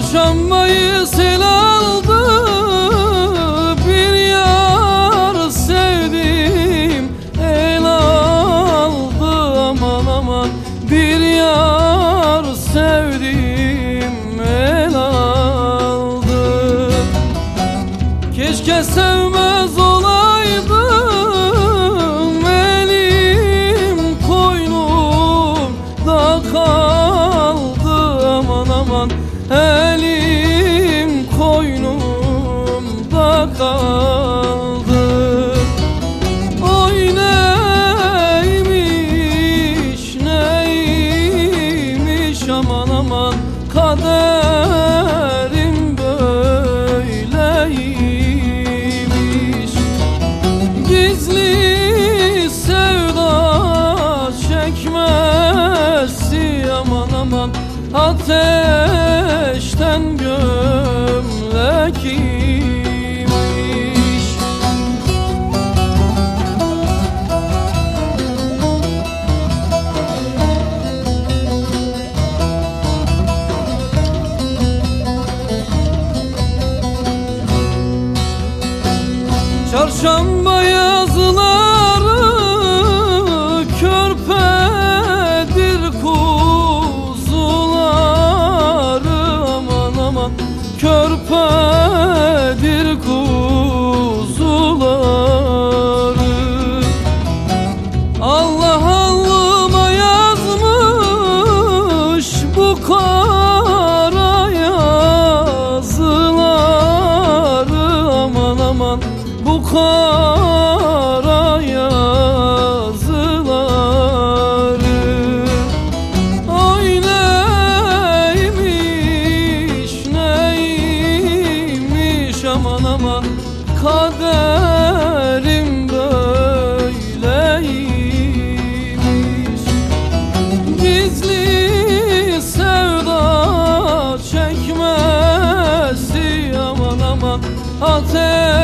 Çarşambayı sel aldı, bir yar sevdim el aldı. Aman aman, bir yar sevdim el aldı. Keşke sevmez olaydım, elim koynumda kaldı. Aman aman, elim koynumda kaldı. Oy neymiş neymiş, aman aman, kaderim böyleymiş. Gizli sevda çekmesi, aman aman, ateşten gömlek imiş. Çarşamba yazıları körpedir kuzuları. Aman aman, körpedir kuzuları. Allah allıma yazmış bu kara yazıları. Aman aman, bu kara yazıları. Oy neymiş neymiş, aman aman, kaderim böyleymiş. Gizli sevda çekmesi, aman aman, ateş